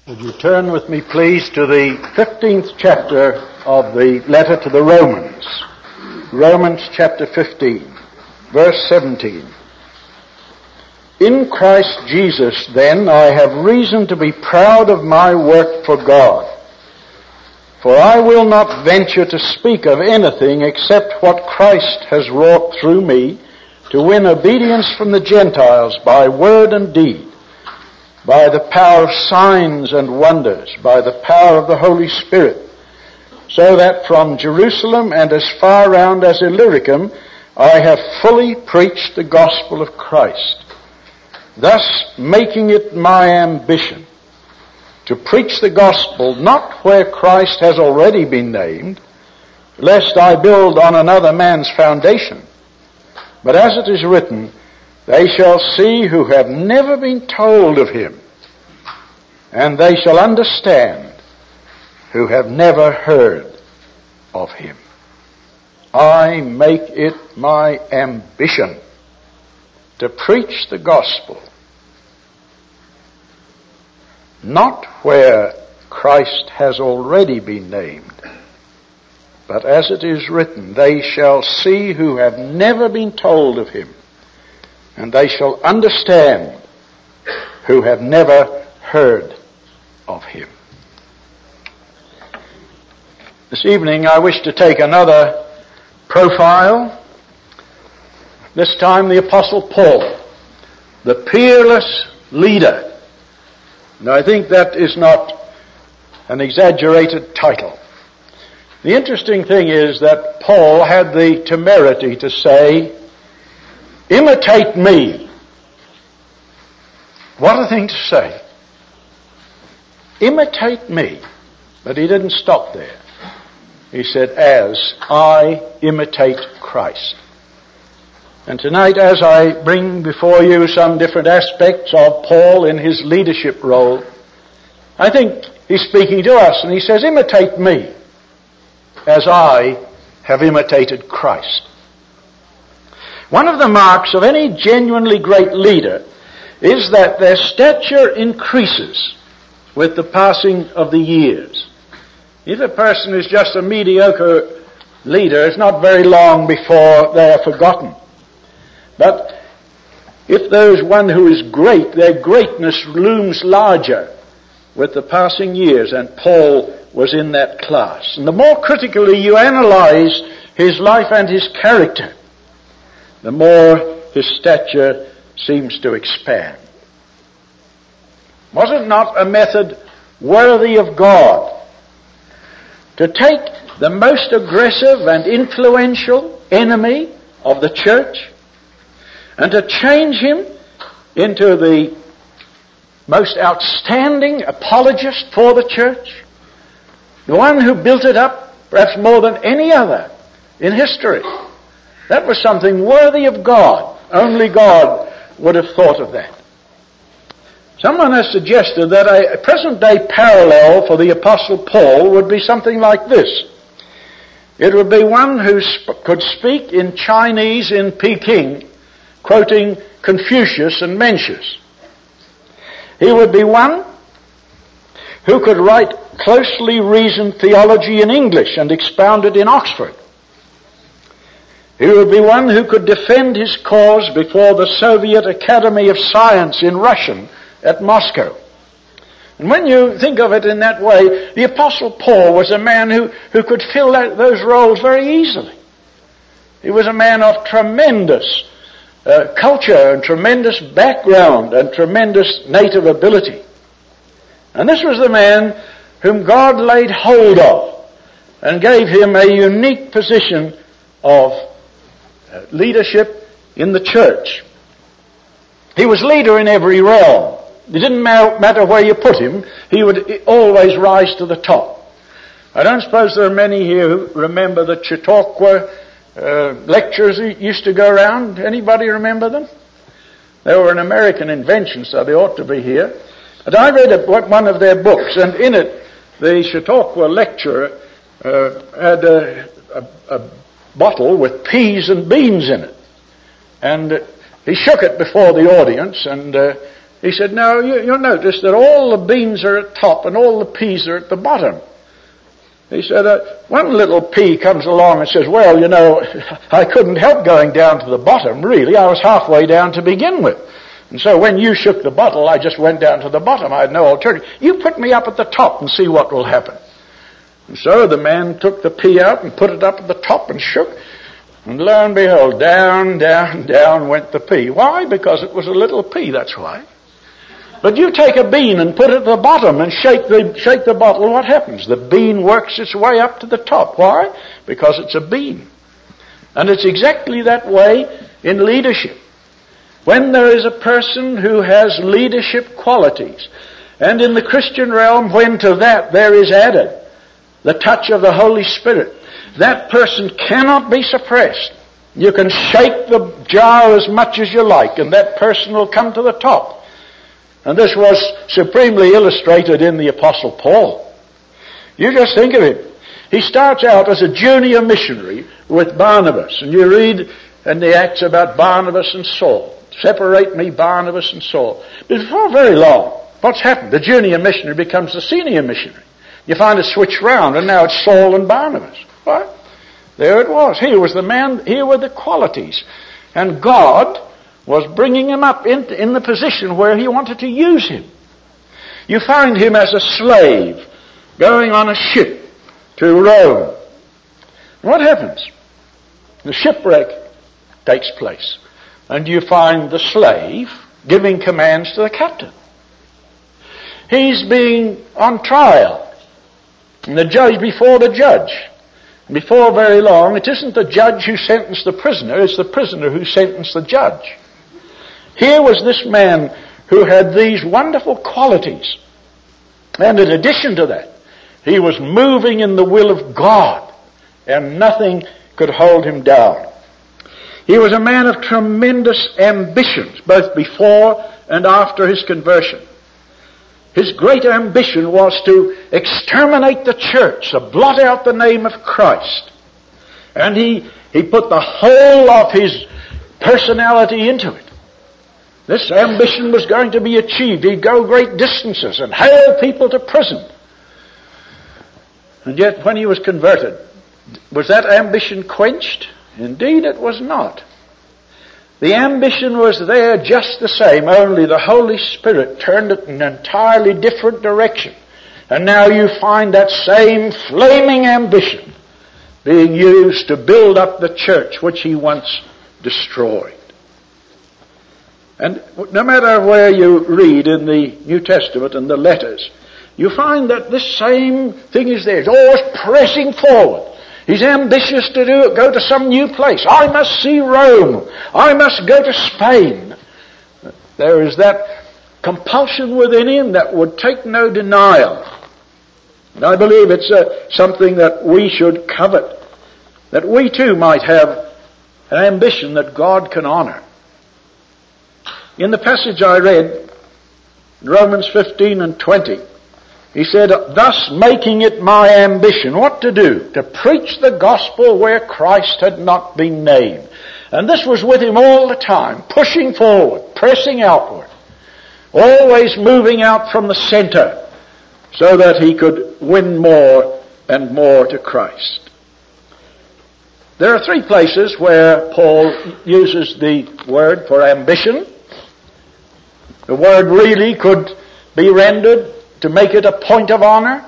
Would you turn with me, please, to the 15th chapter of the letter to the Romans. Romans chapter 15, verse 17. In Christ Jesus, then, I have reason to be proud of my work for God. For I will not venture to speak of anything except what Christ has wrought through me to win obedience from the Gentiles by word and deed, by the power of signs and wonders, by the power of the Holy Spirit, so that from Jerusalem and as far round as Illyricum I have fully preached the gospel of Christ, thus making it my ambition to preach the gospel not where Christ has already been named, lest I build on another man's foundation, but as it is written, they shall see who have never been told of him, and they shall understand who have never heard of him. I make it my ambition to preach the gospel, not where Christ has already been named, but as it is written, they shall see who have never been told of him, and they shall understand who have never heard of him. This evening I wish to take another profile, this time the Apostle Paul, the peerless leader. Now I think that is not an exaggerated title. The interesting thing is that Paul had the temerity to say, imitate me. What a thing to say. Imitate me. But he didn't stop there. He said, as I imitate Christ. And tonight, as I bring before you some different aspects of Paul in his leadership role, I think he's speaking to us, and he says, imitate me as I have imitated Christ. One of the marks of any genuinely great leader is that their stature increases with the passing of the years. If a person is just a mediocre leader, it's not very long before they are forgotten. But if there is one who is great, their greatness looms larger with the passing years, and Paul was in that class. And the more critically you analyze his life and his character, the more his stature seems to expand. Was it not a method worthy of God to take the most aggressive and influential enemy of the church and to change him into the most outstanding apologist for the church? The one who built it up perhaps more than any other in history. That was something worthy of God. Only God would have thought of that. Someone has suggested that a present-day parallel for the Apostle Paul would be something like this. It would be one who could speak in Chinese in Peking, quoting Confucius and Mencius. He would be one who could write closely reasoned theology in English and expound it in Oxford. He would be one who could defend his cause before the Soviet Academy of Science in Russian at Moscow. And when you think of it in that way, the Apostle Paul was a man who could fill those roles very easily. He was a man of tremendous culture and tremendous background and tremendous native ability. And this was the man whom God laid hold of and gave him a unique position of leadership in the church. He was leader in every realm. It didn't matter where you put him, he would always rise to the top. I don't suppose there are many here who remember the Chautauqua lectures that used to go around. Anybody remember them? They were an American invention, so they ought to be here. But I read one of their books, and in it, the Chautauqua lecturer had a bottle with peas and beans in it. And he shook it before the audience, and He said, no, you'll notice that all the beans are at top and all the peas are at the bottom. He said, one little pea comes along and says, well, you know, I couldn't help going down to the bottom, really. I was halfway down to begin with. And so when you shook the bottle, I just went down to the bottom. I had no alternative. You put me up at the top and see what will happen. And so the man took the pea out and put it up at the top and shook. And lo and behold, down, down, down went the pea. Why? Because it was a little pea, that's why. But you take a bean and put it at the bottom and shake the bottle, what happens? The bean works its way up to the top. Why? Because it's a bean. And it's exactly that way in leadership. When there is a person who has leadership qualities, and in the Christian realm, when to that there is added the touch of the Holy Spirit, that person cannot be suppressed. You can shake the jar as much as you like, and that person will come to the top. And this was supremely illustrated in the Apostle Paul. You just think of him. He starts out as a junior missionary with Barnabas. And you read in the Acts about Barnabas and Saul. Separate me, Barnabas and Saul. Before very long, what's happened? The junior missionary becomes the senior missionary. You find it switched round, and now it's Saul and Barnabas. What? There it was. Here was the man, here were the qualities. And God was bringing him up in the position where he wanted to use him. You find him as a slave going on a ship to Rome. What happens? The shipwreck takes place. And you find the slave giving commands to the captain. He's being on trial. And the judge before the judge. Before very long, it isn't the judge who sentenced the prisoner, it's the prisoner who sentenced the judge. Here was this man who had these wonderful qualities. And in addition to that, he was moving in the will of God, and nothing could hold him down. He was a man of tremendous ambitions, both before and after his conversion. His great ambition was to exterminate the church, to blot out the name of Christ. And he put the whole of his personality into it. This ambition was going to be achieved. He'd go great distances and hail people to prison. And yet when he was converted, was that ambition quenched? Indeed it was not. The ambition was there just the same, only the Holy Spirit turned it in an entirely different direction. And now you find that same flaming ambition being used to build up the church which he once destroyed. And no matter where you read in the New Testament and the letters, you find that this same thing is there. He's always pressing forward. He's ambitious to go to some new place. I must see Rome. I must go to Spain. There is that compulsion within him that would take no denial. And I believe it's something that we should covet. That we too might have an ambition that God can honor. In the passage I read, Romans 15 and 20, he said, thus making it my ambition, what to do? To preach the gospel where Christ had not been named. And this was with him all the time, pushing forward, pressing outward, always moving out from the center so that he could win more and more to Christ. There are three places where Paul uses the word for ambition. The word really could be rendered to make it a point of honor.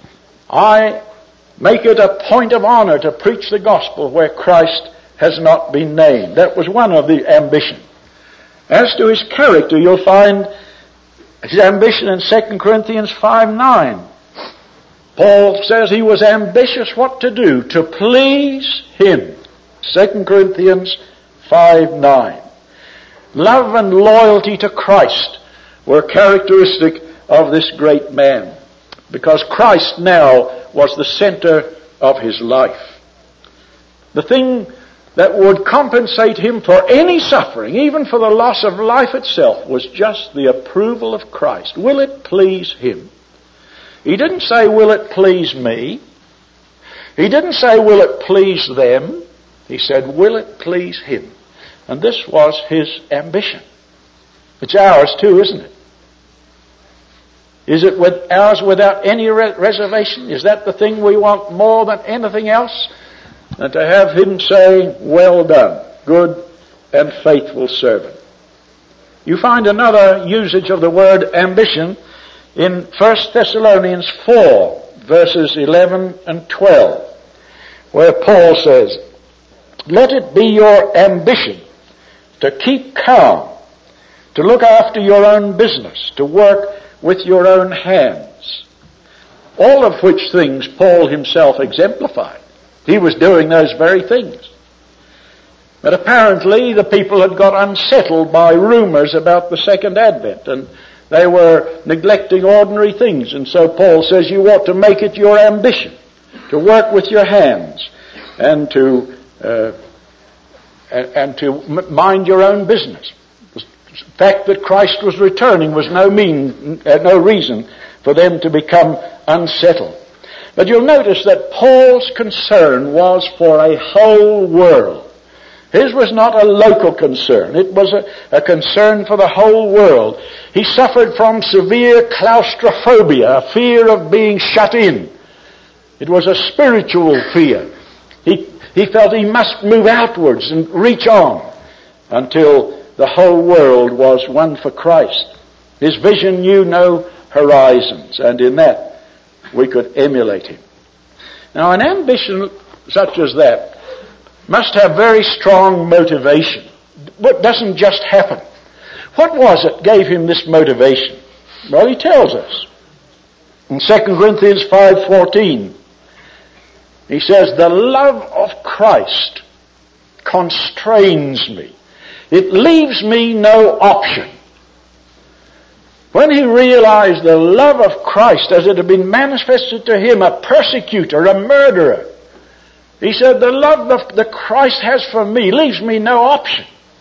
I make it a point of honor to preach the gospel where Christ has not been named. That was one of the ambition. As to his character, you'll find his ambition in 2 Corinthians 5:9. Paul says he was ambitious what to do? To please him. 2 Corinthians 5:9. Love and loyalty to Christ were characteristic of this great man, because Christ now was the center of his life. The thing that would compensate him for any suffering, even for the loss of life itself, was just the approval of Christ. Will it please him? He didn't say, will it please me? He didn't say, will it please them? He said, will it please him? And this was his ambition. It's ours too, isn't it? Is it ours without any reservation? Is that the thing we want more than anything else? And to have him say, well done, good and faithful servant. You find another usage of the word ambition in 1 Thessalonians 4, verses 11 and 12, where Paul says, let it be your ambition to keep calm, to look after your own business, to work with your own hands. All of which things Paul himself exemplified. He was doing those very things. But apparently the people had got unsettled by rumors about the second advent, and they were neglecting ordinary things. And so Paul says you ought to make it your ambition to work with your hands and to mind your own business. The fact that Christ was returning was no reason for them to become unsettled. But you'll notice that Paul's concern was for a whole world. His was not a local concern. It was a concern for the whole world. He suffered from severe claustrophobia, a fear of being shut in. It was a spiritual fear. He felt he must move outwards and reach on until the whole world was one for Christ. His vision knew no horizons, and in that we could emulate him. Now, an ambition such as that must have very strong motivation. It doesn't just happen. What was it gave him this motivation? Well, he tells us. In 2 Corinthians 5:14, he says, the love of Christ constrains me. It leaves me no option. When he realized the love of Christ as it had been manifested to him, a persecutor, a murderer, he said, the love that Christ has for me leaves me no option.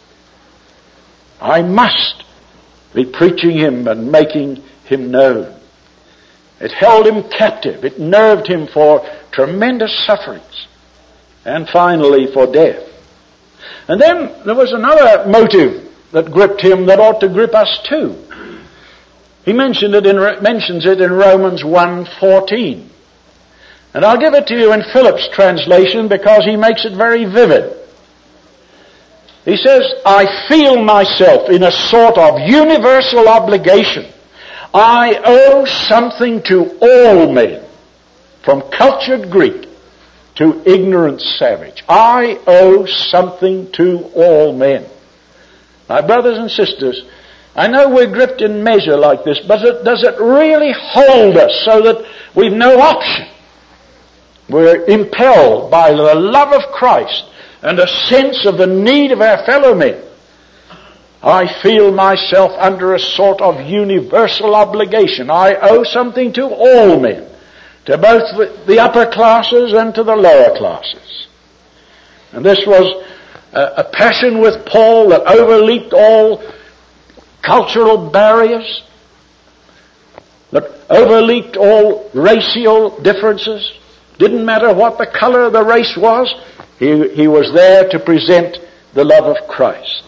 I must be preaching him and making him known. It held him captive. It nerved him for tremendous sufferings. And finally for death. And then there was another motive that gripped him that ought to grip us too. He mentions it in Romans 1:14. And I'll give it to you in Phillips' translation because he makes it very vivid. He says, I feel myself in a sort of universal obligation. I owe something to all men, from cultured Greek to ignorant savage. I owe something to all men. My brothers and sisters, I know we're gripped in measure like this, but does it really hold us so that we've no option? We're impelled by the love of Christ and a sense of the need of our fellow men. I feel myself under a sort of universal obligation. I owe something to all men, to both the upper classes and to the lower classes. And this was a passion with Paul that overleaped all cultural barriers, that overleaped all racial differences. Didn't matter what the color of the race was, he was there to present the love of Christ.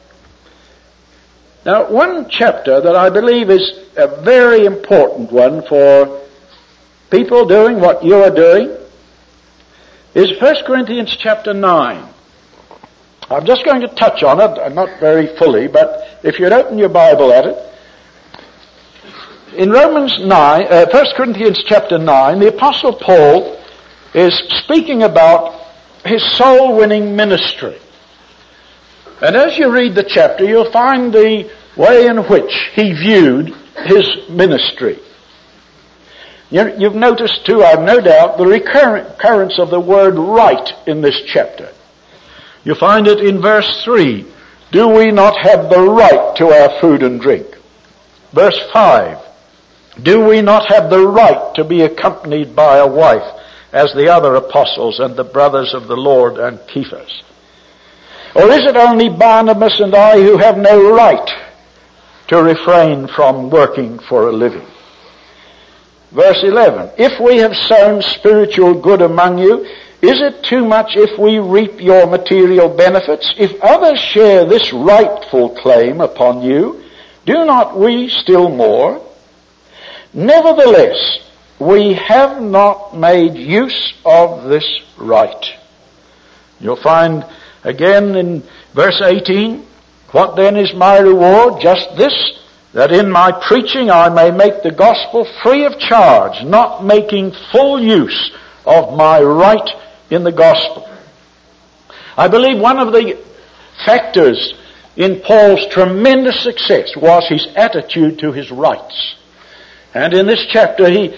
Now, one chapter that I believe is a very important one for people doing what you are doing is 1 Corinthians chapter 9. I'm just going to touch on it, not very fully, but if you'd open your Bible at it. In 1 Corinthians chapter 9, the Apostle Paul is speaking about his soul-winning ministry. And as you read the chapter, you'll find the way in which he viewed his ministry. You've noticed too, I've no doubt, the recurrence of the word right in this chapter. You find it in verse 3. Do we not have the right to our food and drink? Verse 5. Do we not have the right to be accompanied by a wife as the other apostles and the brothers of the Lord and Cephas? Or is it only Barnabas and I who have no right to refrain from working for a living? Verse 11. If we have sown spiritual good among you, is it too much if we reap your material benefits? If others share this rightful claim upon you, do not we still more? Nevertheless, we have not made use of this right. You'll find again in verse 18, what then is my reward? Just this, that in my preaching I may make the gospel free of charge, not making full use of my right in the gospel. I believe one of the factors in Paul's tremendous success was his attitude to his rights. And in this chapter he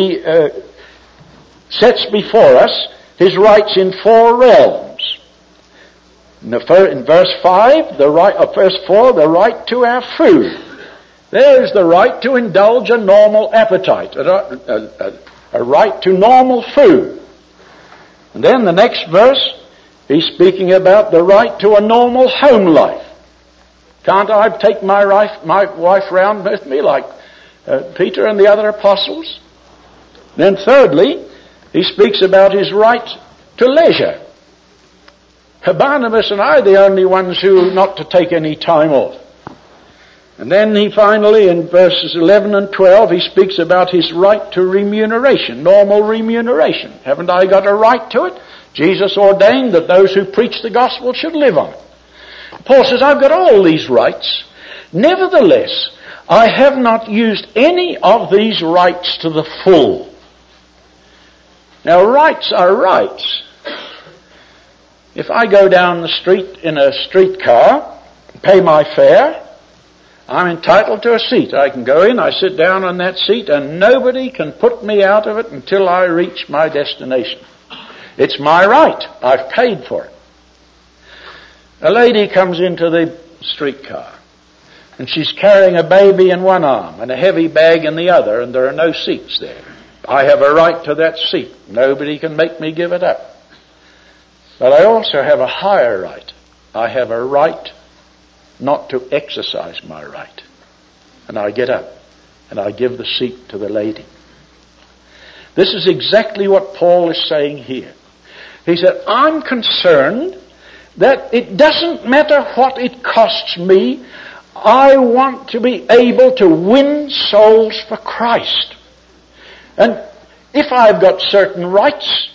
sets before us his rights in 4 realms. In verse 5, verse 4, the right to have food. There's the right to indulge a normal appetite, a right to normal food. And then the next verse, he's speaking about the right to a normal home life. Can't I take my wife round with me like Peter and the other apostles? Then thirdly, he speaks about his right to leisure. Barnabas and I are the only ones who are not to take any time off. And then he finally, in verses 11 and 12, he speaks about his right to remuneration, normal remuneration. Haven't I got a right to it? Jesus ordained that those who preach the gospel should live on it. Paul says, I've got all these rights. Nevertheless, I have not used any of these rights to the full. Now, rights are rights. If I go down the street in a streetcar, pay my fare, I'm entitled to a seat. I can go in, I sit down on that seat, and nobody can put me out of it until I reach my destination. It's my right. I've paid for it. A lady comes into the streetcar, and she's carrying a baby in one arm and a heavy bag in the other, and there are no seats there. I have a right to that seat. Nobody can make me give it up. But I also have a higher right. I have a right not to exercise my right. And I get up and I give the seat to the lady. This is exactly what Paul is saying here. He said, I'm concerned that it doesn't matter what it costs me. I want to be able to win souls for Christ. And if I've got certain rights,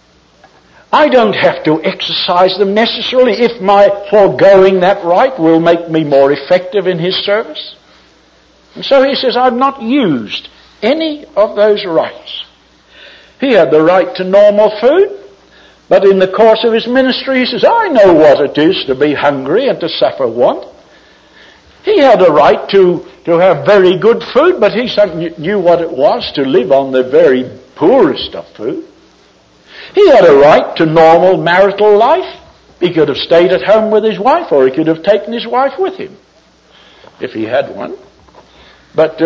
I don't have to exercise them necessarily if my foregoing that right will make me more effective in his service. And so he says, I've not used any of those rights. He had the right to normal food, but in the course of his ministry he says, I know what it is to be hungry and to suffer want. He had a right to have very good food, but he knew what it was to live on the very poorest of food. He had a right to normal marital life. He could have stayed at home with his wife, or he could have taken his wife with him, if he had one. But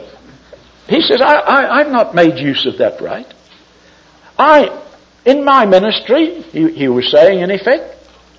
he says, I've not made use of that right. In my ministry, he was saying in effect,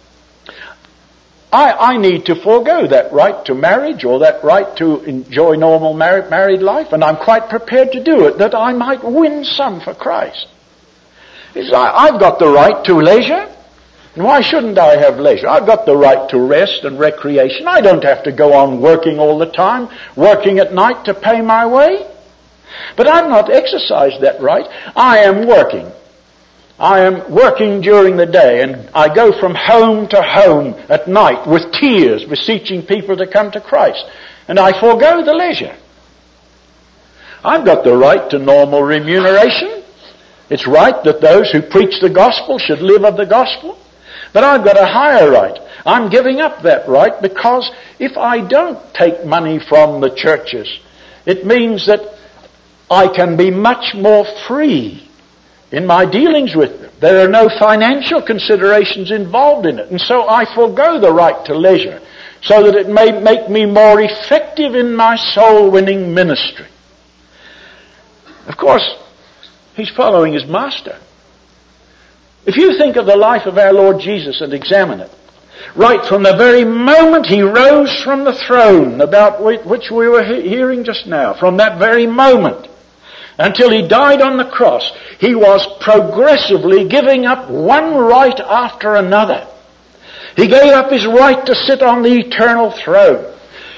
I need to forego that right to marriage or that right to enjoy normal married life, and I'm quite prepared to do it, that I might win some for Christ. He says, I've got the right to leisure, and why shouldn't I have leisure? I've got the right to rest and recreation. I don't have to go on working all the time, working at night to pay my way. But I've not exercised that right. I am working. I am working during the day, and I go from home to home at night with tears, beseeching people to come to Christ. And I forego the leisure. I've got the right to normal remuneration. It's right that those who preach the gospel should live of the gospel. But I've got a higher right. I'm giving up that right because if I don't take money from the churches, it means that I can be much more free in my dealings with them. There are no financial considerations involved in it. And so I forego the right to leisure so that it may make me more effective in my soul-winning ministry. Of course, he's following his master. If you think of the life of our Lord Jesus and examine it, right from the very moment he rose from the throne, about which we were hearing just now, from that very moment until he died on the cross, he was progressively giving up one right after another. He gave up his right to sit on the eternal throne.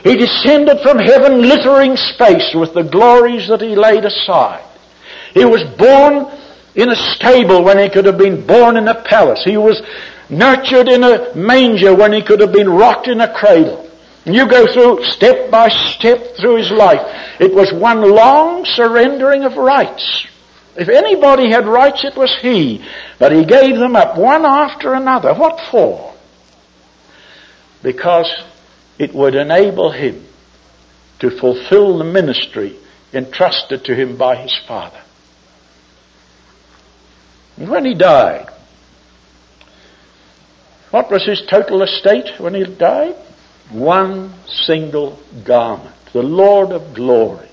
He descended from heaven, littering space with the glories that he laid aside. He was born in a stable when he could have been born in a palace. He was nurtured in a manger when he could have been rocked in a cradle. And you go through step by step through his life. It was one long surrendering of rights. If anybody had rights, it was he. But he gave them up one after another. What for? Because it would enable him to fulfill the ministry entrusted to him by his Father. And when he died, what was his total estate when he died? One single garment. The Lord of glory,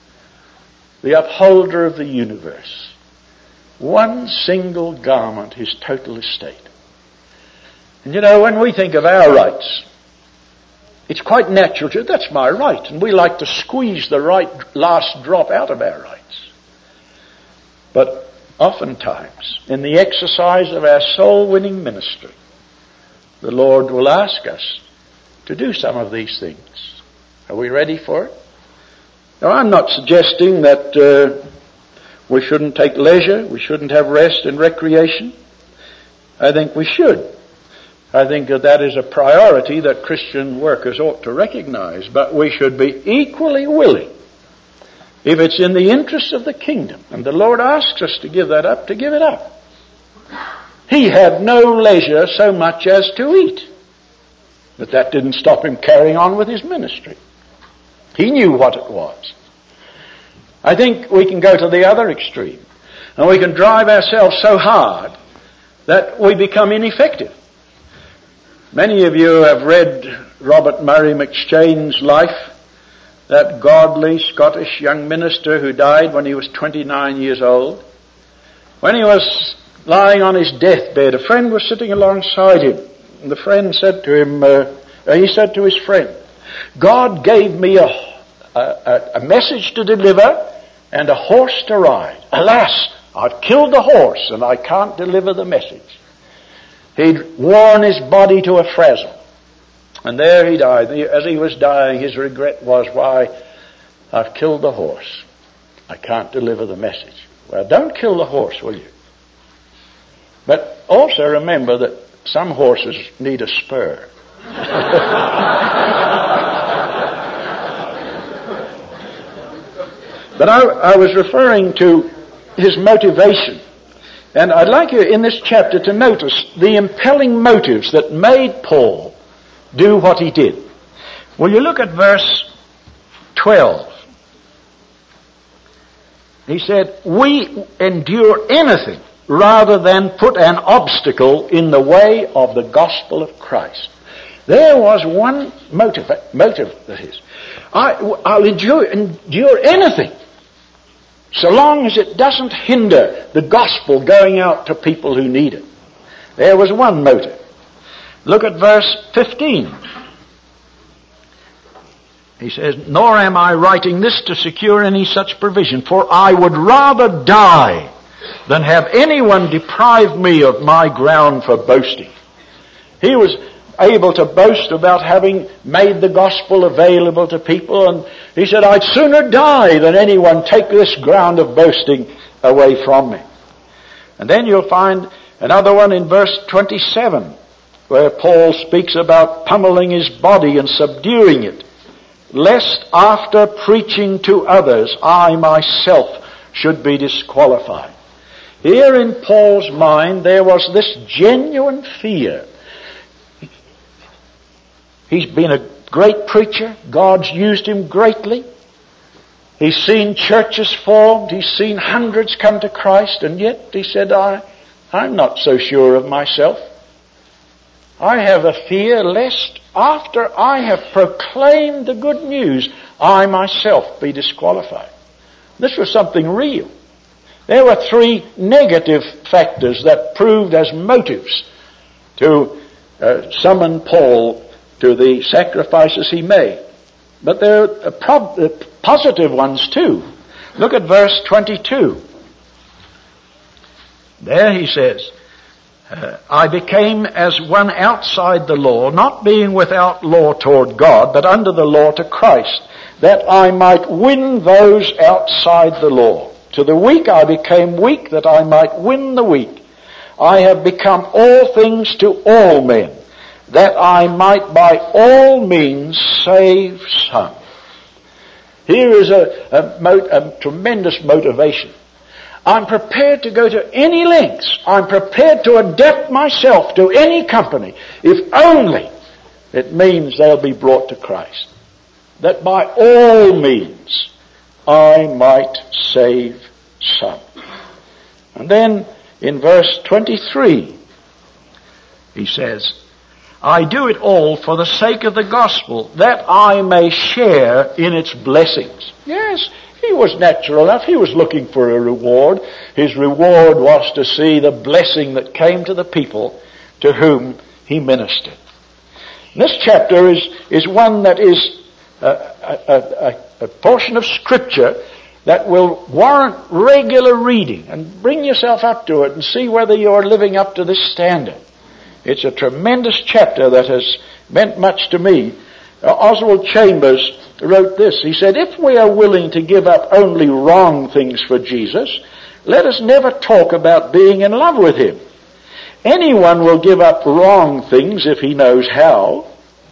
the upholder of the universe. One single garment, his total estate. And you know, when we think of our rights, it's quite natural to, that's my right, and we like to squeeze the right last drop out of our rights. But oftentimes, in the exercise of our soul-winning ministry, the Lord will ask us to do some of these things. Are we ready for it? Now, I'm not suggesting that we shouldn't take leisure, we shouldn't have rest and recreation. I think we should. I think that is a priority that Christian workers ought to recognize, but we should be equally willing, if it's in the interest of the kingdom, and the Lord asks us to give that up, to give it up. He had no leisure so much as to eat. But that didn't stop him carrying on with his ministry. He knew what it was. I think we can go to the other extreme, and we can drive ourselves so hard that we become ineffective. Many of you have read Robert Murray McCheyne's life, that godly Scottish young minister who died when he was 29 years old. When he was lying on his deathbed, a friend was sitting alongside him, and the friend said to him, he said to his friend, God gave me a message to deliver and a horse to ride. Alas, I've killed the horse and I can't deliver the message. He'd worn his body to a frazzle. And there he died. As he was dying, his regret was, why, I've killed the horse. I can't deliver the message. Well, don't kill the horse, will you? But also remember that some horses need a spur. But I was referring to his motivation. And I'd like you in this chapter to notice the impelling motives that made Paul do what he did. Will you look at verse 12? He said, we endure anything rather than put an obstacle in the way of the gospel of Christ. There was one motive that is, I'll endure anything so long as it doesn't hinder the gospel going out to people who need it. There was one motive. Look at verse 15. He says, nor am I writing this to secure any such provision, for I would rather die than have anyone deprive me of my ground for boasting. He was able to boast about having made the gospel available to people, and he said, I'd sooner die than anyone take this ground of boasting away from me. And then you'll find another one in verse 27, where Paul speaks about pummeling his body and subduing it, lest after preaching to others, I myself should be disqualified. Here in Paul's mind there was this genuine fear. He's been a great preacher. God's used him greatly. He's seen churches formed. He's seen hundreds come to Christ. And yet, he said, I'm not so sure of myself. I have a fear lest after I have proclaimed the good news, I myself be disqualified. This was something real. There were three negative factors that proved as motives to summon Paul to the sacrifices he made. But there are positive ones too. Look at verse 22. There he says, I became as one outside the law, not being without law toward God, but under the law to Christ, that I might win those outside the law. To the weak I became weak, that I might win the weak. I have become all things to all men, that I might by all means save some. Here is a tremendous motivation. I'm prepared to go to any lengths. I'm prepared to adapt myself to any company, if only it means they'll be brought to Christ. That by all means I might save some. And then in verse 23, he says, I do it all for the sake of the gospel, that I may share in its blessings. Yes, he was natural enough. He was looking for a reward. His reward was to see the blessing that came to the people to whom he ministered. And this chapter is one that is a portion of Scripture that will warrant regular reading, and bring yourself up to it and see whether you're living up to this standard. It's a tremendous chapter that has meant much to me. Oswald Chambers wrote this. He said, if we are willing to give up only wrong things for Jesus, let us never talk about being in love with him. Anyone will give up wrong things if he knows how.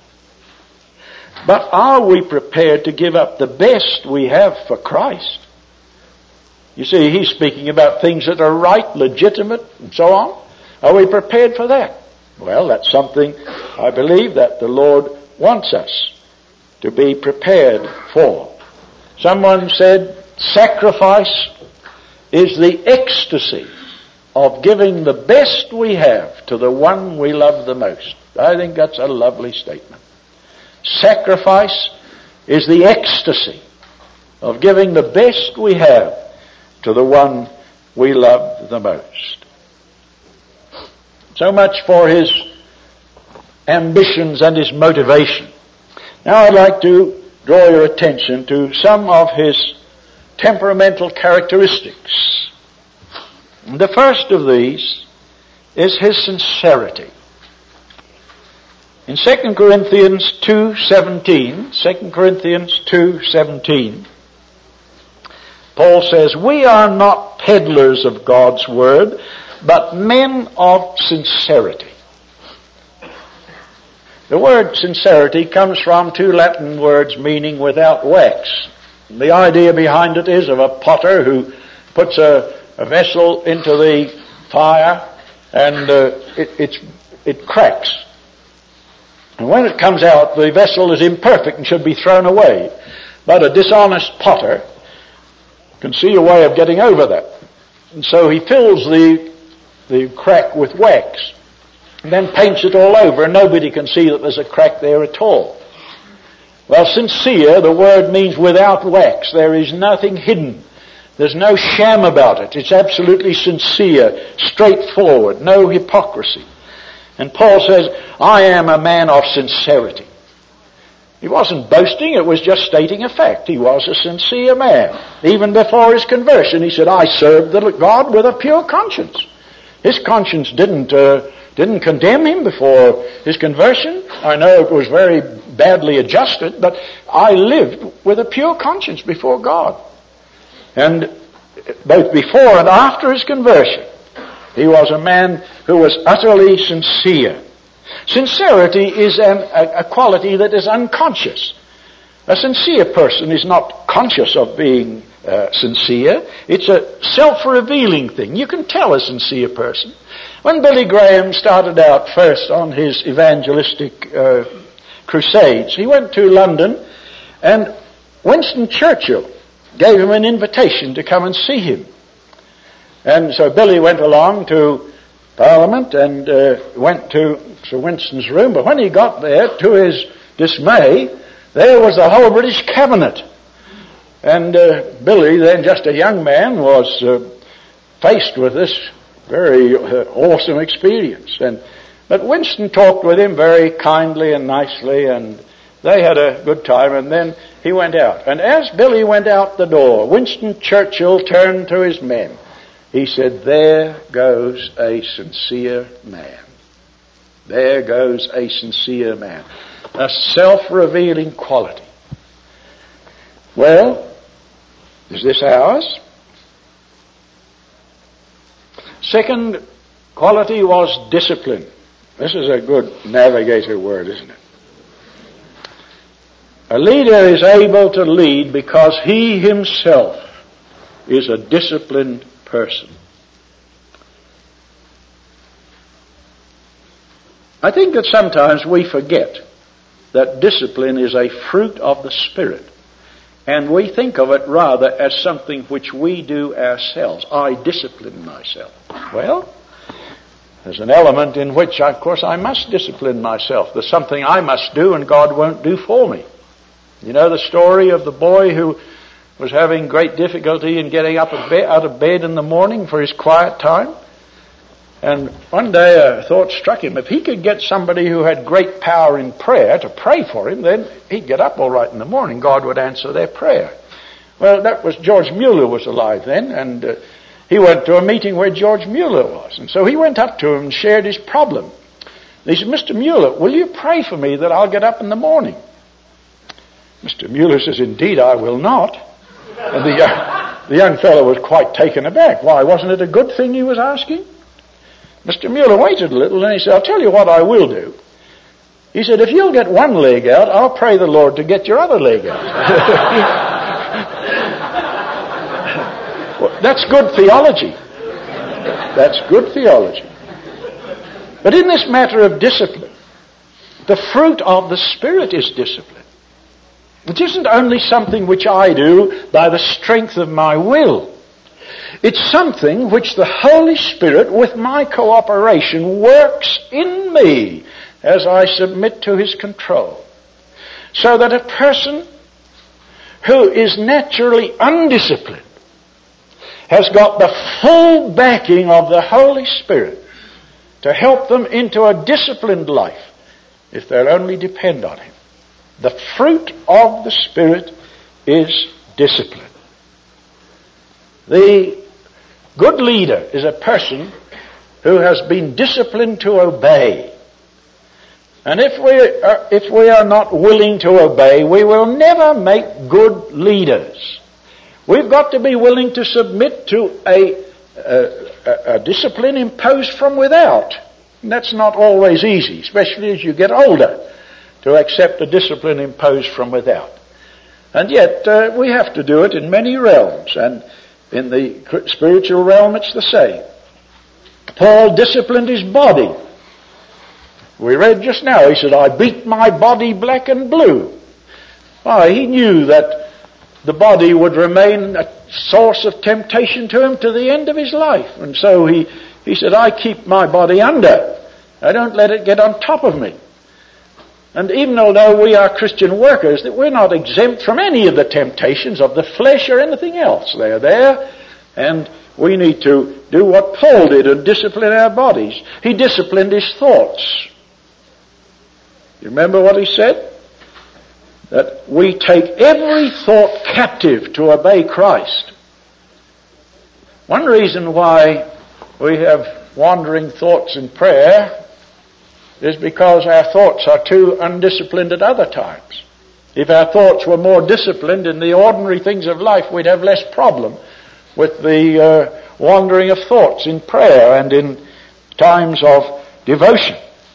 But are we prepared to give up the best we have for Christ? You see, he's speaking about things that are right, legitimate, and so on. Are we prepared for that? Well, that's something I believe that the Lord wants us to be prepared for. Someone said, sacrifice is the ecstasy of giving the best we have to the one we love the most. I think that's a lovely statement. Sacrifice is the ecstasy of giving the best we have to the one we love the most. So much for his ambitions and his motivation. Now I'd like to draw your attention to some of his temperamental characteristics. The first of these is his sincerity. In 2 Corinthians 2:17, Paul says, we are not peddlers of God's word, but men of sincerity. The word sincerity comes from two Latin words meaning without wax. The idea behind it is of a potter who puts a vessel into the fire and it cracks. And when it comes out, the vessel is imperfect and should be thrown away. But a dishonest potter can see a way of getting over that. And so he fills the crack with wax and then paints it all over, and nobody can see that there's a crack there at all. Well, sincere, the word means without wax. There is nothing hidden. There's no sham about it. It's absolutely sincere, straightforward, no hypocrisy. And Paul says, I am a man of sincerity. He wasn't boasting, it was just stating a fact. He was a sincere man. Even before his conversion, he said, I served God with a pure conscience. His conscience didn't condemn him before his conversion. I know it was very badly adjusted, but I lived with a pure conscience before God. And both before and after his conversion, he was a man who was utterly sincere. Sincerity is a quality that is unconscious. A sincere person is not conscious of being sincere. It's a self-revealing thing. You can tell a sincere person. When Billy Graham started out first on his evangelistic crusades, he went to London, and Winston Churchill gave him an invitation to come and see him. And so Billy went along to Parliament and went to Sir Winston's room. But when he got there, to his dismay, there was the whole British cabinet. And Billy, then just a young man, was faced with this very awesome experience. But Winston talked with him very kindly and nicely, and they had a good time, and then he went out. And as Billy went out the door, Winston Churchill turned to his men he said, there goes a sincere man. There goes a sincere man. A self-revealing quality. Well, is this ours? Second quality was discipline. This is a good navigator word, isn't it? A leader is able to lead because he himself is a disciplined person. I think that sometimes we forget that discipline is a fruit of the Spirit, and we think of it rather as something which we do ourselves. I discipline myself. Well, there's an element in which, of course, I must discipline myself. There's something I must do and God won't do for me. You know the story of the boy who was having great difficulty in getting out of bed in the morning for his quiet time? And one day a thought struck him. If he could get somebody who had great power in prayer to pray for him, then he'd get up all right in the morning. God would answer their prayer. Well, that was George Mueller was alive then, and he went to a meeting where George Mueller was. And so he went up to him and shared his problem. And he said, Mr. Mueller, will you pray for me that I'll get up in the morning? Mr. Mueller says, indeed I will not. And the young fellow was quite taken aback. Why, wasn't it a good thing he was asking? Mr. Mueller waited a little and he said, I'll tell you what I will do. He said, if you'll get one leg out, I'll pray the Lord to get your other leg out. Well, that's good theology. That's good theology. But in this matter of discipline, the fruit of the Spirit is discipline. It isn't only something which I do by the strength of my will. It's something which the Holy Spirit, with my cooperation, works in me as I submit to His control. So that a person who is naturally undisciplined has got the full backing of the Holy Spirit to help them into a disciplined life if they'll only depend on Him. The fruit of the Spirit is discipline. The good leader is a person who has been disciplined to obey. And if we are not willing to obey, we will never make good leaders. We've got to be willing to submit to a discipline imposed from without. And that's not always easy, especially as you get older, to accept a discipline imposed from without. And yet we have to do it in many realms, and in the spiritual realm it's the same. Paul disciplined his body. We read just now, he said, I beat my body black and blue. Why, he knew that the body would remain a source of temptation to him to the end of his life. And so he said, I keep my body under. I don't let it get on top of me. And even although we are Christian workers, that we're not exempt from any of the temptations of the flesh or anything else. They're there, and we need to do what Paul did and discipline our bodies. He disciplined his thoughts. You remember what he said? That we take every thought captive to obey Christ. One reason why we have wandering thoughts in prayer is because our thoughts are too undisciplined at other times. If our thoughts were more disciplined in the ordinary things of life, we'd have less problem with the wandering of thoughts in prayer and in times of devotion.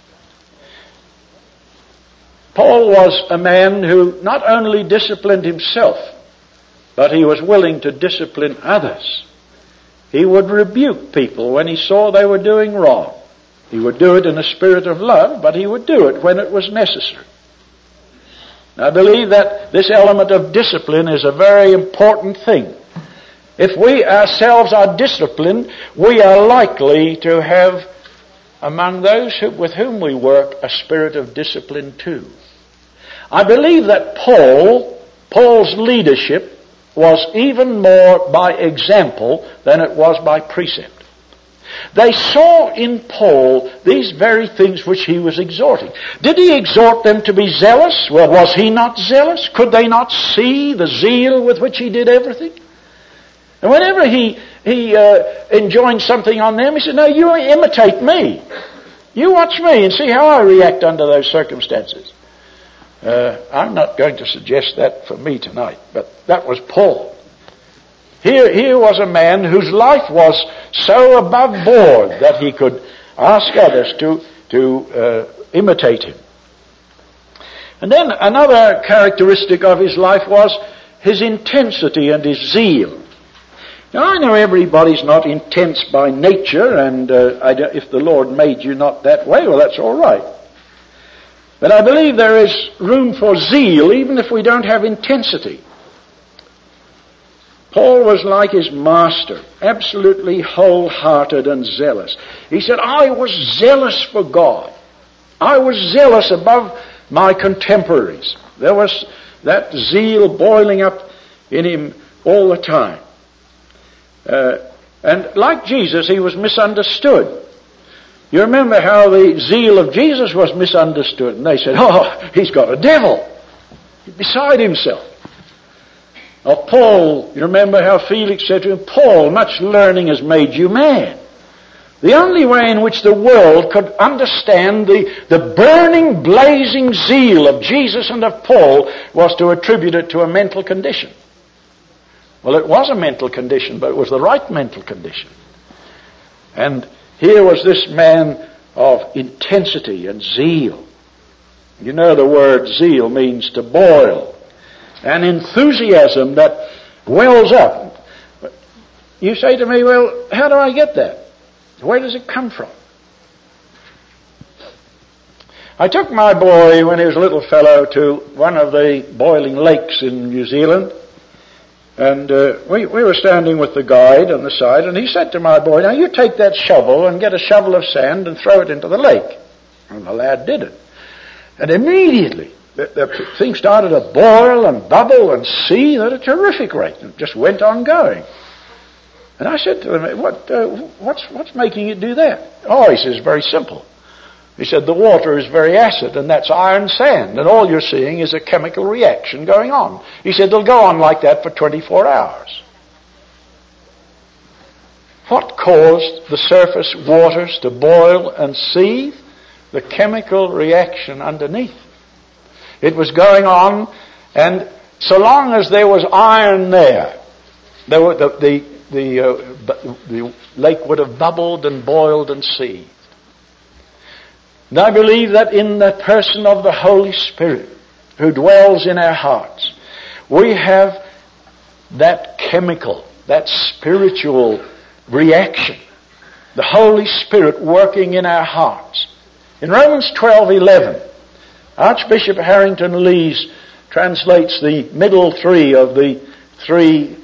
Paul was a man who not only disciplined himself, but he was willing to discipline others. He would rebuke people when he saw they were doing wrong. He would do it in a spirit of love, but he would do it when it was necessary. I believe that this element of discipline is a very important thing. If we ourselves are disciplined, we are likely to have among those with whom we work a spirit of discipline too. I believe that Paul's leadership was even more by example than it was by precept. They saw in Paul these very things which he was exhorting. Did he exhort them to be zealous? Well, was he not zealous? Could they not see the zeal with which he did everything? And whenever he he enjoined something on them. He said, no, you imitate me. You watch me and see how I react under those circumstances. I'm not going to suggest that for me tonight, but that was Paul. Here was a man whose life was so above board that he could ask others to imitate him. And then another characteristic of his life was his intensity and his zeal. Now, I know everybody's not intense by nature, and if the Lord made you not that way, well, that's all right. But I believe there is room for zeal, even if we don't have intensity. Paul was like his master, absolutely wholehearted and zealous. He said, I was zealous for God. I was zealous above my contemporaries. There was that zeal boiling up in him all the time. And like Jesus, he was misunderstood. You remember how the zeal of Jesus was misunderstood, and they said, oh, he's got a devil. He's beside himself. Now Paul, you remember how Felix said to him, Paul, much learning has made you mad. The only way in which the world could understand the burning, blazing zeal of Jesus and of Paul was to attribute it to a mental condition. Well, it was a mental condition, but it was the right mental condition. And here was this man of intensity and zeal. You know the word zeal means to boil. An enthusiasm that wells up. You say to me, well, how do I get that? Where does it come from? I took my boy when he was a little fellow to one of the boiling lakes in New Zealand, and we were standing with the guide on the side, and he said to my boy, now you take that shovel and get a shovel of sand and throw it into the lake. And the lad did it. And immediately the thing started to boil and bubble and seethe at a terrific rate, and it just went on going. And I said to him, what's making it do that? Oh, he says, very simple. He said, the water is very acid, and that's iron sand, and all you're seeing is a chemical reaction going on. He said, they'll go on like that for 24 hours. What caused the surface waters to boil and seethe? The chemical reaction underneath. It was going on, and so long as there was iron there, the lake would have bubbled and boiled and seethed. And I believe that in the person of the Holy Spirit who dwells in our hearts, we have that chemical, that spiritual reaction. The Holy Spirit working in our hearts. In Romans 12:11, Archbishop Harrington Lees translates the middle three of the three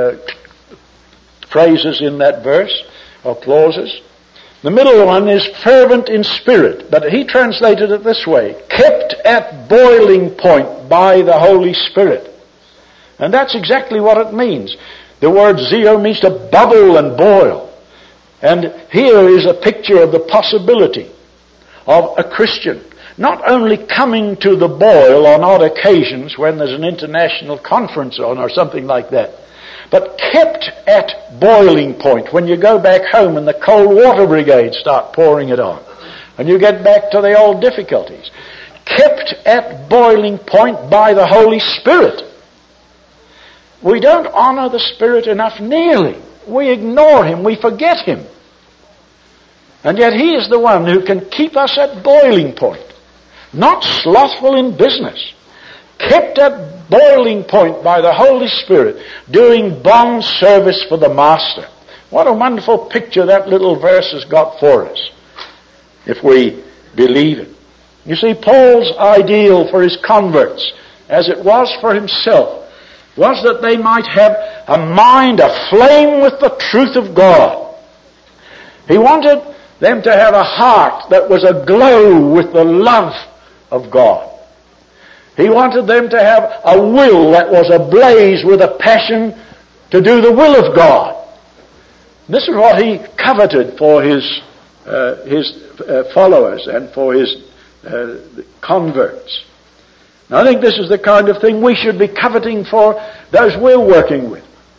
phrases in that verse, or clauses. The middle one is fervent in spirit, but he translated it this way, kept at boiling point by the Holy Spirit. And that's exactly what it means. The word zeal means to bubble and boil. And here is a picture of the possibility of a Christian not only coming to the boil on odd occasions when there's an international conference on or something like that, but kept at boiling point when you go back home and the cold water brigade start pouring it on. And you get back to the old difficulties. Kept at boiling point by the Holy Spirit. We don't honor the Spirit enough nearly. We ignore Him. We forget Him. And yet He is the one who can keep us at boiling point. Not slothful in business. Kept at boiling point by the Holy Spirit, doing bond service for the Master. What a wonderful picture that little verse has got for us, if we believe it. You see, Paul's ideal for his converts, as it was for himself, was that they might have a mind aflame with the truth of God. He wanted them to have a heart that was aglow with the love of God. He wanted them to have a will that was ablaze with a passion to do the will of God. This is what he coveted for his followers and for his converts. Now, I think this is the kind of thing we should be coveting for those we're working with.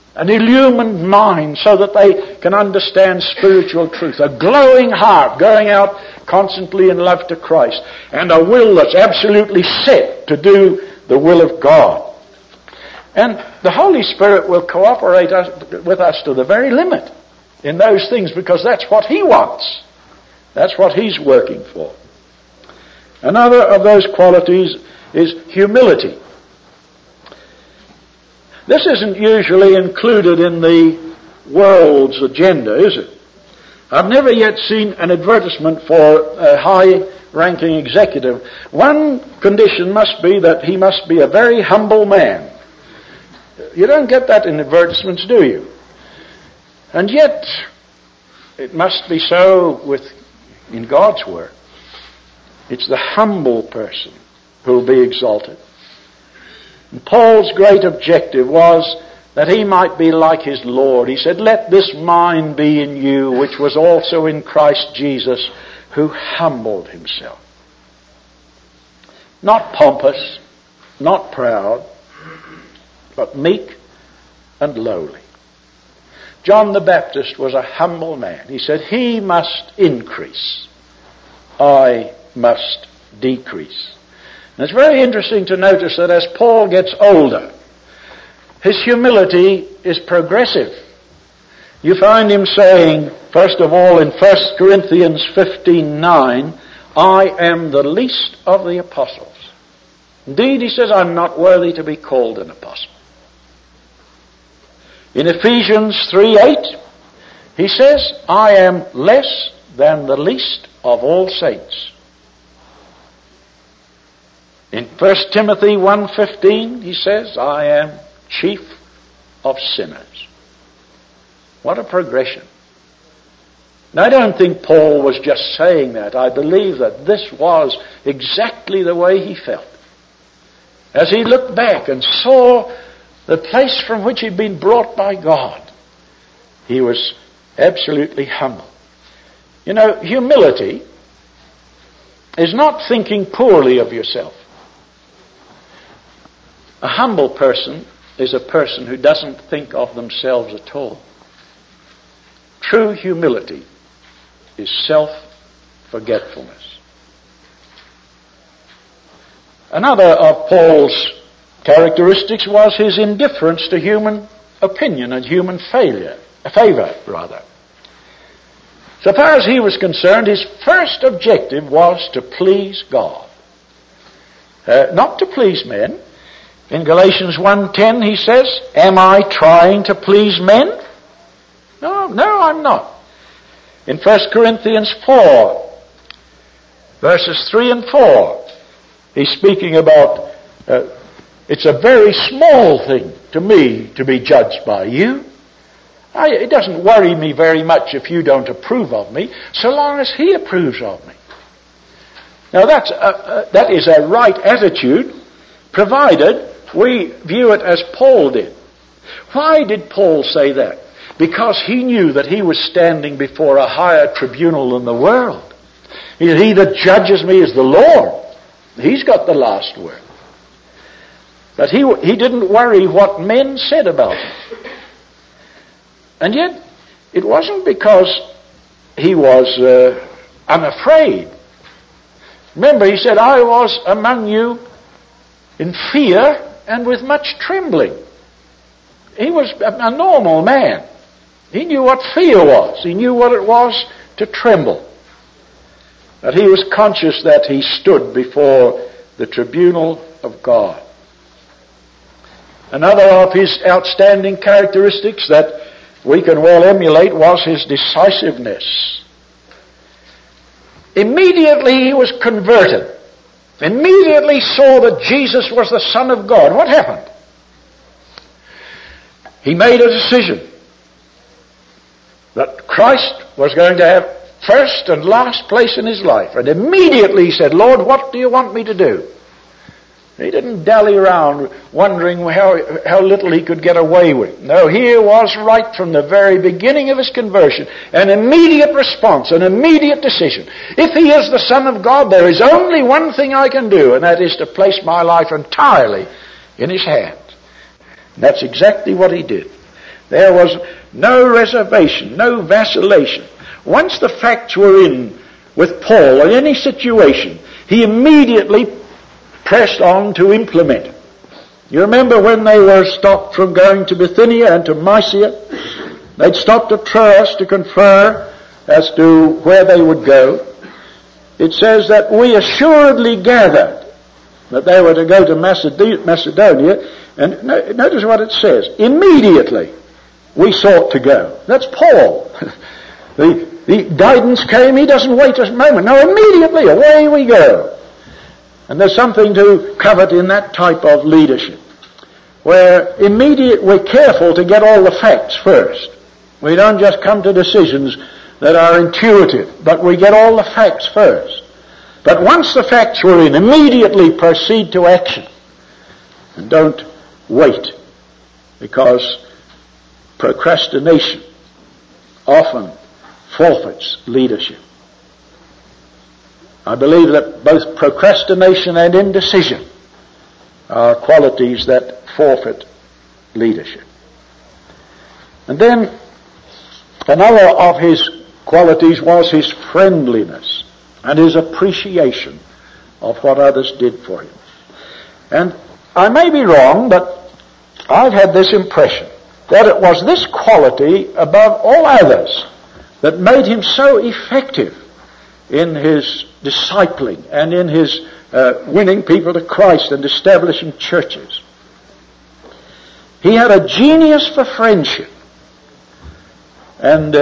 an illumined mind so that they can understand spiritual truth, a glowing heart going out constantly in love to Christ, and a will that's absolutely set to do the will of God. And the Holy Spirit will cooperate with us to the very limit in those things, because that's what He wants. That's what He's working for. Another of those qualities is humility. This isn't usually included in the world's agenda, is it? I've never yet seen an advertisement for a high-ranking executive. One condition must be that he must be a very humble man. You don't get that in advertisements, do you? And yet, it must be so in God's Word. It's the humble person who will be exalted. And Paul's great objective was that he might be like his Lord. He said, "Let this mind be in you, which was also in Christ Jesus, who humbled himself." Not pompous, not proud, but meek and lowly. John the Baptist was a humble man. He said, "He must increase, I must decrease." And it's very interesting to notice that as Paul gets older, his humility is progressive. You find him saying, first of all, in 1 Corinthians 15:9, "I am the least of the apostles." Indeed, he says, "I'm not worthy to be called an apostle." In Ephesians 3:8, he says, "I am less than the least of all saints." In 1 Timothy 1:15, he says, "I am chief of sinners." What a progression. Now, I don't think Paul was just saying that. I believe that this was exactly the way he felt. As he looked back and saw the place from which he'd been brought by God, he was absolutely humble. You know, humility is not thinking poorly of yourself. A humble person is a person who doesn't think of themselves at all. True humility is self-forgetfulness. Another of Paul's characteristics was his indifference to human opinion and human favor. So far as he was concerned, his first objective was to please God, not to please men. In Galatians 1:10 he says, "Am I trying to please men? No, I'm not." In 1 Corinthians 4, verses 3 and 4, he's speaking about, it's a very small thing to me to be judged by you. It doesn't worry me very much if you don't approve of me, so long as He approves of me. Now that is a right attitude, provided we view it as Paul did. Why did Paul say that? Because he knew that he was standing before a higher tribunal than the world. He that judges me is the Lord. He's got the last word. But he didn't worry what men said about him. And yet, it wasn't because he was unafraid. Remember, he said, "I was among you in fear and with much trembling." He was a normal man. He knew what fear was. He knew what it was to tremble. But he was conscious that he stood before the tribunal of God. Another of his outstanding characteristics that we can well emulate was his decisiveness. Immediately he was converted. Immediately saw that Jesus was the Son of God. What happened? He made a decision that Christ was going to have first and last place in his life. And immediately he said, "Lord, what do you want me to do?" He didn't dally around wondering how little he could get away with. No, here was right from the very beginning of his conversion an immediate response, an immediate decision. If he is the Son of God, there is only one thing I can do, and that is to place my life entirely in his hands. And that's exactly what he did. There was no reservation, no vacillation. Once the facts were in with Paul in any situation, he immediately pressed on to implement it. You remember when they were stopped from going to Bithynia and to Mysia? They'd stopped at Troas to confer as to where they would go. It says that we assuredly gathered that they were to go to Macedonia. And notice what it says. Immediately we sought to go. That's Paul. The guidance came. He doesn't wait a moment. No, immediately away we go. And there's something to covet in that type of leadership, where we're careful to get all the facts first. We don't just come to decisions that are intuitive, but we get all the facts first. But once the facts were in, immediately proceed to action. And don't wait, because procrastination often forfeits leadership. I believe that both procrastination and indecision are qualities that forfeit leadership. And then another of his qualities was his friendliness and his appreciation of what others did for him. And I may be wrong, but I've had this impression that it was this quality above all others that made him so effective in his discipling and in his winning people to Christ and establishing churches. He had a genius for friendship. And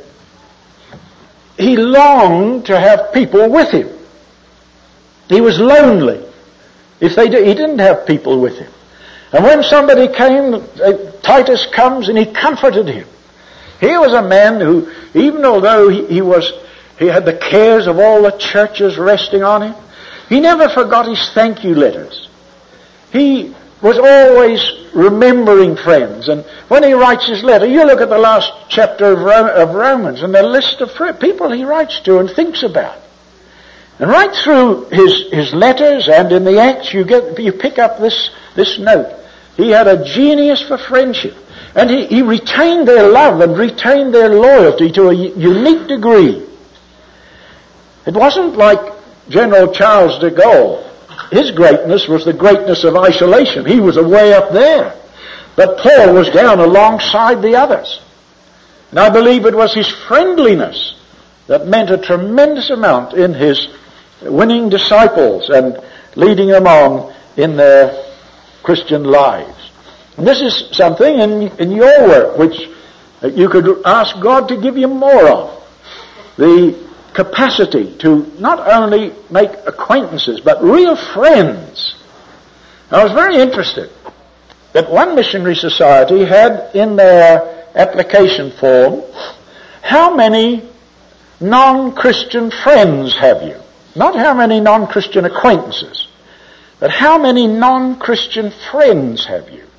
he longed to have people with him. He was lonely if he didn't have people with him. And when somebody came, Titus comes and he comforted him. He was a man who, even although he had the cares of all the churches resting on him, he never forgot his thank you letters. He was always remembering friends. And when he writes his letter, you look at the last chapter of Romans and the list of people he writes to and thinks about. And right through his letters and in the Acts, you pick up this note. He had a genius for friendship. And he retained their love and retained their loyalty to a unique degree. It wasn't like General Charles de Gaulle. His greatness was the greatness of isolation. He was way up there. But Paul was down alongside the others. And I believe it was his friendliness that meant a tremendous amount in his winning disciples and leading them on in their Christian lives. And this is something in your work which you could ask God to give you more of. The capacity to not only make acquaintances, but real friends. I was very interested that one missionary society had in their application form, how many non-Christian friends have you? Not how many non-Christian acquaintances, but how many non-Christian friends have you?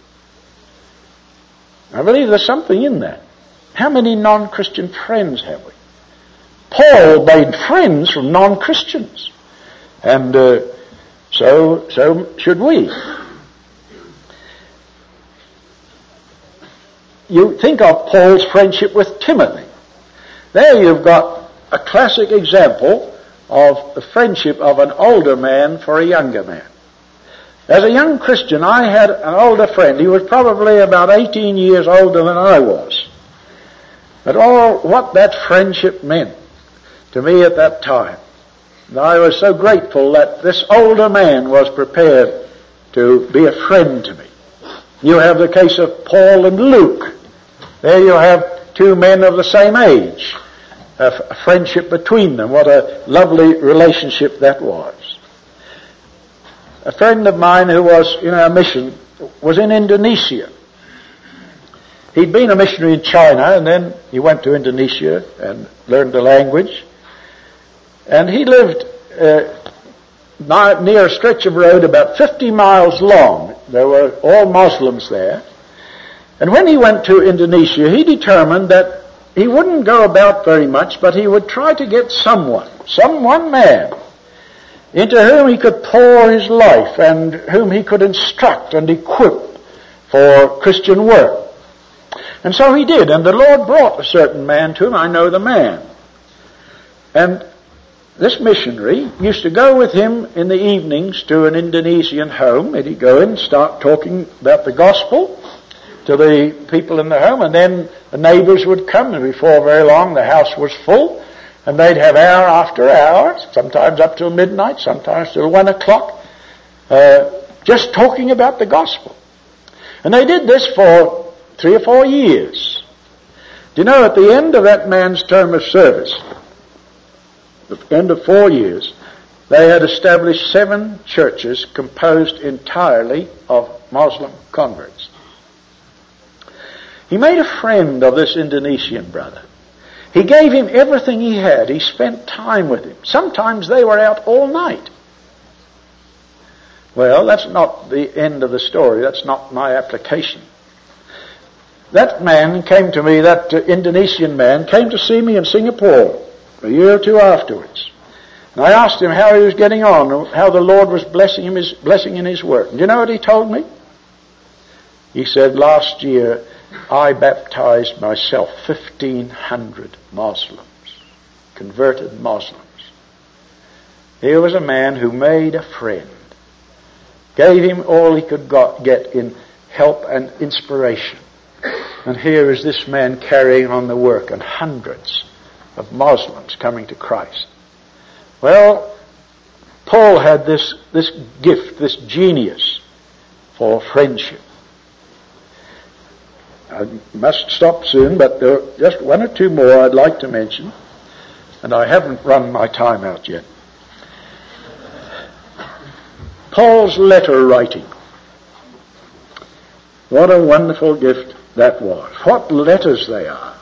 I believe there's something in that. How many non-Christian friends have we? Paul made friends from non-Christians. And so should we. You think of Paul's friendship with Timothy. There you've got a classic example of the friendship of an older man for a younger man. As a young Christian, I had an older friend. He was probably about 18 years older than I was. But what that friendship meant to me at that time. And I was so grateful that this older man was prepared to be a friend to me. You have the case of Paul and Luke. There you have two men of the same age. A friendship between them. What a lovely relationship that was. A friend of mine who was in our mission was in Indonesia. He'd been a missionary in China, and then he went to Indonesia and learned the language. And he lived near a stretch of road about 50 miles long. There were all Muslims there. And when he went to Indonesia, he determined that he wouldn't go about very much, but he would try to get one man, into whom he could pour his life and whom he could instruct and equip for Christian work. And so he did, and the Lord brought a certain man to him. I know the man. And this missionary used to go with him in the evenings to an Indonesian home, and he'd go in and start talking about the gospel to the people in the home, and then the neighbours would come, and before very long the house was full, and they'd have hour after hour, sometimes up till midnight, sometimes till 1 o'clock, just talking about the gospel. And they did this for 3 or 4 years. Do you know, at the end of that man's term of service, at the end of 4 years, they had established 7 churches composed entirely of Muslim converts. He made a friend of this Indonesian brother. He gave him everything he had. He spent time with him. Sometimes they were out all night. Well, that's not the end of the story. That's not my application. That man came to me, that Indonesian man, came to see me in Singapore a year or 2 afterwards. And I asked him how he was getting on, how the Lord was blessing in his work. And do you know what he told me? He said, last year I baptized myself 1,500 Muslims, converted Muslims. Here was a man who made a friend, gave him all he could get in help and inspiration. And here is this man carrying on the work, and hundreds of Muslims coming to Christ. Well, Paul had this gift, this genius for friendship. I must stop soon, but there are just 1 or 2 more I'd like to mention, and I haven't run my time out yet. Paul's letter writing. What a wonderful gift that was. What letters they are.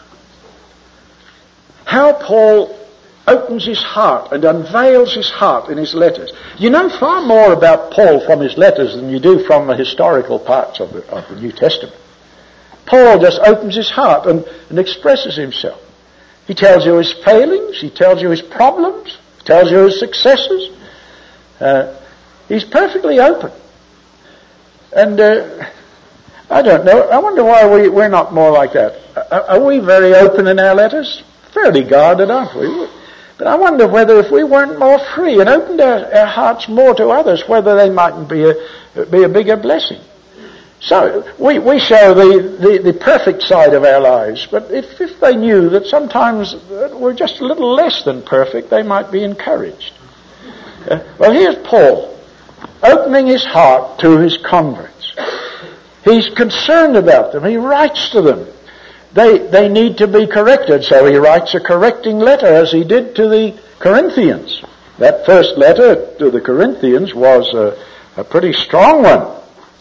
How Paul opens his heart and unveils his heart in his letters. You know far more about Paul from his letters than you do from the historical parts of the New Testament. Paul just opens his heart and expresses himself. He tells you his failings, he tells you his problems, he tells you his successes. He's perfectly open. And I don't know, I wonder why we're not more like that. Are we very open in our letters? Fairly guarded, aren't we? But I wonder whether if we weren't more free and opened our hearts more to others, whether they mightn't be a bigger blessing. So we show the perfect side of our lives, but if they knew that sometimes we're just a little less than perfect, they might be encouraged. Well, here's Paul, opening his heart to his converts. He's concerned about them. He writes to them. They need to be corrected, so he writes a correcting letter, as he did to the Corinthians. That first letter to the Corinthians was a pretty strong one.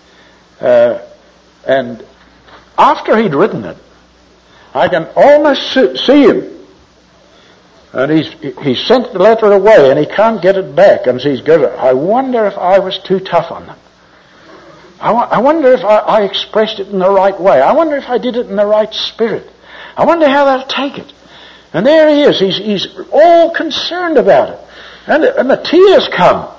And after he'd written it, I can almost see him. And he's sent the letter away and he can't get it back. And he's going, I wonder if I was too tough on them. I wonder if I expressed it in the right way. I wonder if I did it in the right spirit. I wonder how they'll take it. And there he is. He's all concerned about it. And the tears come.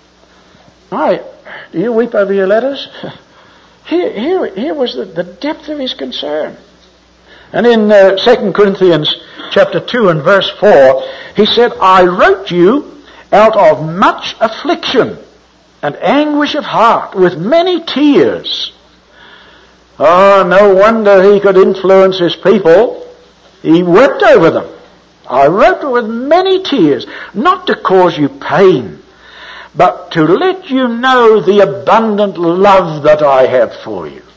Do you weep over your letters? Here was the depth of his concern. And in 2 Corinthians chapter 2 and verse 4, he said, I wrote you out of much affliction and anguish of heart with many tears. Oh, no wonder he could influence his people. He wept over them. I wrote with many tears, not to cause you pain, but to let you know the abundant love that I have for you.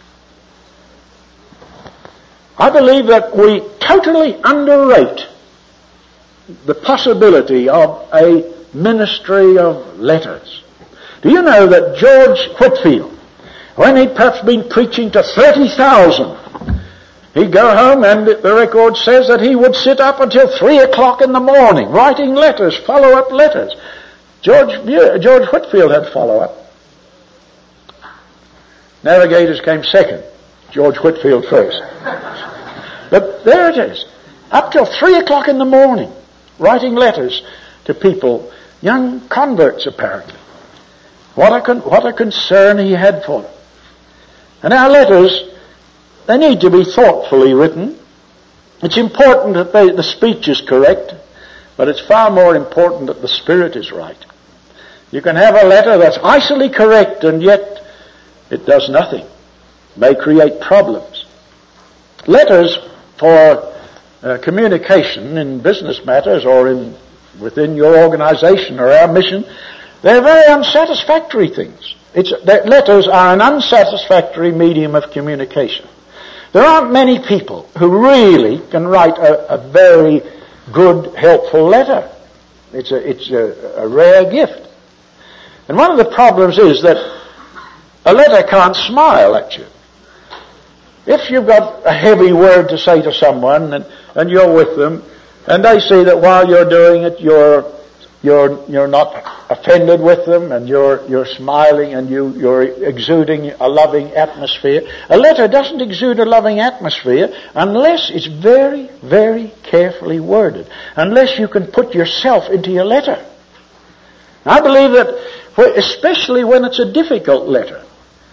I believe that we totally underrate the possibility of a ministry of letters. Do you know that George Whitefield, when he'd perhaps been preaching to 30,000, he'd go home and the record says that he would sit up until 3 o'clock in the morning writing letters, follow-up letters. George Whitefield had follow-up. Navigators came second. George Whitefield first. But there it is. Up till 3 o'clock in the morning, writing letters to people, young converts apparently. What a concern he had for them. And our letters They need to be thoughtfully written. It's important that the speech is correct, but it's far more important that the spirit is right. You can have a letter that's icily correct and yet it does nothing. It may create problems. Letters for communication in business matters or within your organization or our mission, they're very unsatisfactory things. Letters are an unsatisfactory medium of communication. There aren't many people who really can write a very good, helpful letter. It's a rare gift. And one of the problems is that a letter can't smile at you. If you've got a heavy word to say to someone and you're with them, and they see that while you're doing it, you're not offended with them, and you're smiling, and you're exuding a loving atmosphere. A letter doesn't exude a loving atmosphere unless it's very, very carefully worded. Unless you can put yourself into your letter. I believe that, especially when it's a difficult letter,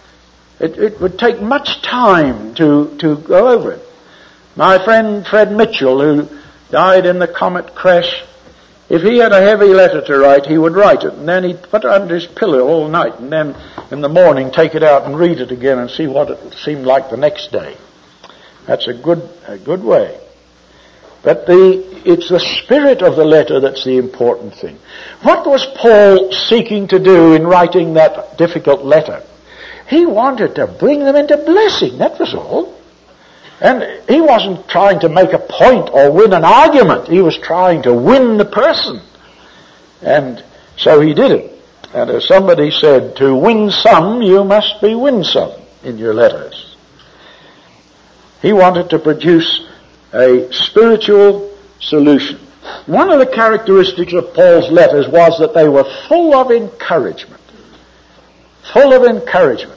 it would take much time to go over it. My friend Fred Mitchell, who died in the comet crash, if he had a heavy letter to write, he would write it, and then he'd put it under his pillow all night, and then in the morning take it out and read it again and see what it seemed like the next day. That's a good way. But it's the spirit of the letter that's the important thing. What was Paul seeking to do in writing that difficult letter? He wanted to bring them into blessing, that was all. And he wasn't trying to make a point or win an argument. He was trying to win the person. And so he did it. And as somebody said, to win some, you must be winsome in your letters. He wanted to produce a spiritual solution. One of the characteristics of Paul's letters was that they were full of encouragement. Full of encouragement.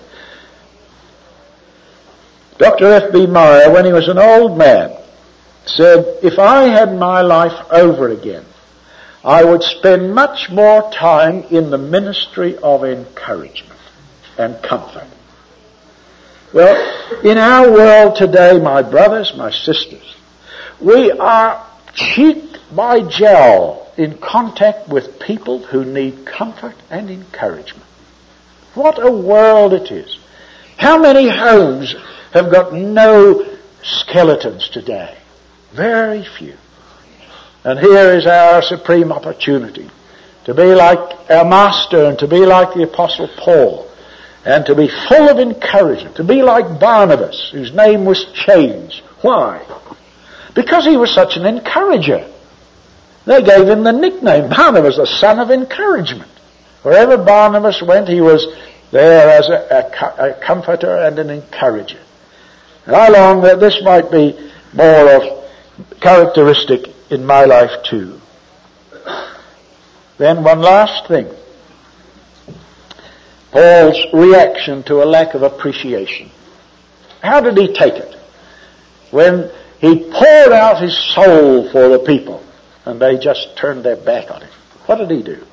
Dr. F.B. Meyer, when he was an old man, said, if I had my life over again, I would spend much more time in the ministry of encouragement and comfort. Well, in our world today, my brothers, my sisters, we are cheek by jowl in contact with people who need comfort and encouragement. What a world it is. How many homes have got no skeletons today? Very few. And here is our supreme opportunity to be like our Master and to be like the Apostle Paul and to be full of encouragement, to be like Barnabas, whose name was changed. Why? Because he was such an encourager. They gave him the nickname Barnabas, the son of encouragement. Wherever Barnabas went, he was there as a comforter and an encourager. And I long that this might be more of characteristic in my life too. Then one last thing. Paul's reaction to a lack of appreciation. How did he take it? When he poured out his soul for the people and they just turned their back on him. What did he do?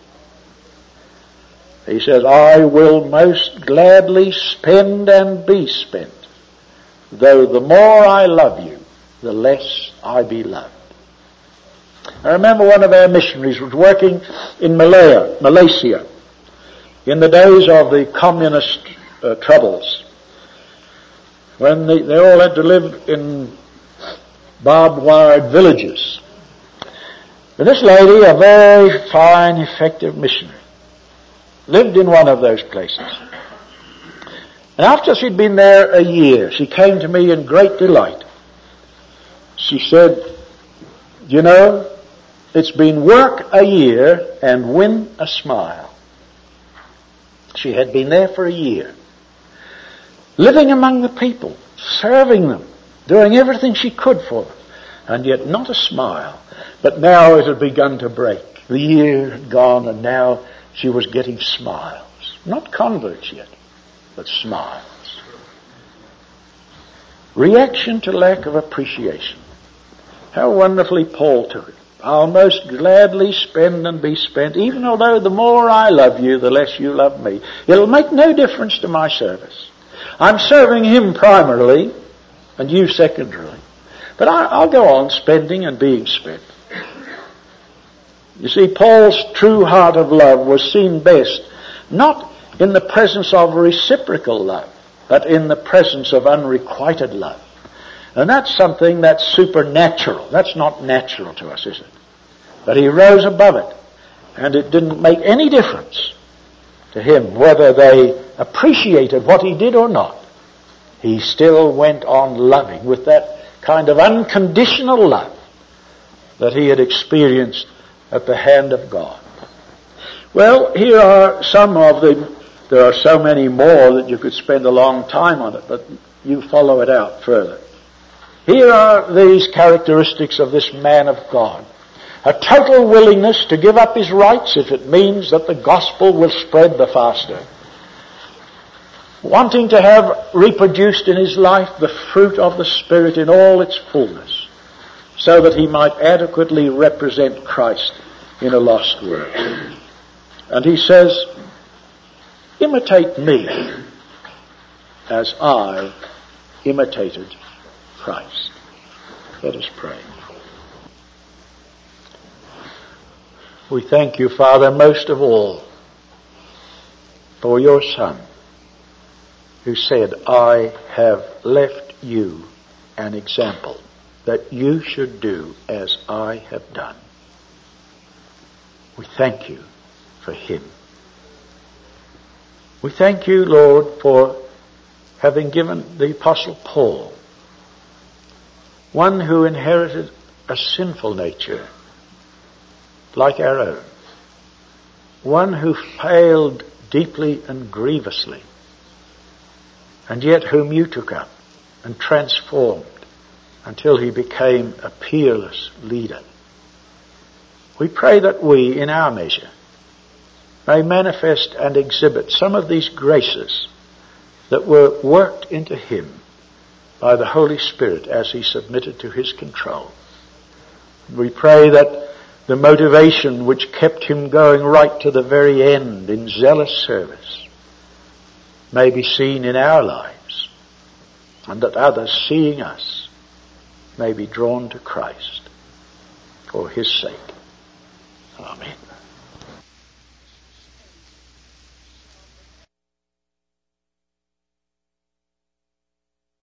He says, I will most gladly spend and be spent, though the more I love you, the less I be loved. I remember one of our missionaries was working in Malaysia, in the days of the communist troubles, when they all had to live in barbed-wired villages. And this lady, a very fine, effective missionary, lived in one of those places. And after she'd been there a year, she came to me in great delight. She said, you know, it's been work a year and win a smile. She had been there for a year, living among the people, serving them, doing everything she could for them, and yet not a smile. But now it had begun to break. The year had gone and now she was getting smiles. Not converts yet, but smiles. Reaction to lack of appreciation. How wonderfully Paul took it. I'll most gladly spend and be spent, even although the more I love you, the less you love me. It'll make no difference to my service. I'm serving him primarily, and you secondarily. But I'll go on spending and being spent. You see, Paul's true heart of love was seen best not in the presence of reciprocal love, but in the presence of unrequited love. And that's something that's supernatural. That's not natural to us, is it? But he rose above it, and it didn't make any difference to him whether they appreciated what he did or not. He still went on loving with that kind of unconditional love that he had experienced at the hand of God. Well, here are some of them. There are so many more that you could spend a long time on it, but you follow it out further. Here are these characteristics of this man of God. A total willingness to give up his rights if it means that the gospel will spread the faster. Wanting to have reproduced in his life the fruit of the Spirit in all its fullness, so that he might adequately represent Christ in a lost world. And he says, imitate me as I imitated Christ. Let us pray. We thank you, Father, most of all for your Son, who said, I have left you an example that you should do as I have done. We thank you for him. We thank you, Lord, for having given the Apostle Paul, one who inherited a sinful nature like our own, one who failed deeply and grievously, and yet whom you took up and transformed until he became a peerless leader. We pray that we, in our measure, may manifest and exhibit some of these graces that were worked into him by the Holy Spirit as he submitted to his control. We pray that the motivation which kept him going right to the very end in zealous service may be seen in our lives, and that others seeing us may be drawn to Christ for his sake. Amen.